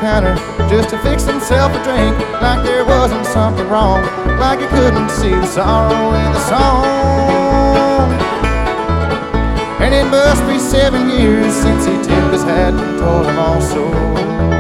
counter just to fix himself a drink, like there wasn't something wrong, like he couldn't see the sorrow in the song. And it must be 7 years since he tipped his hat and told him all so.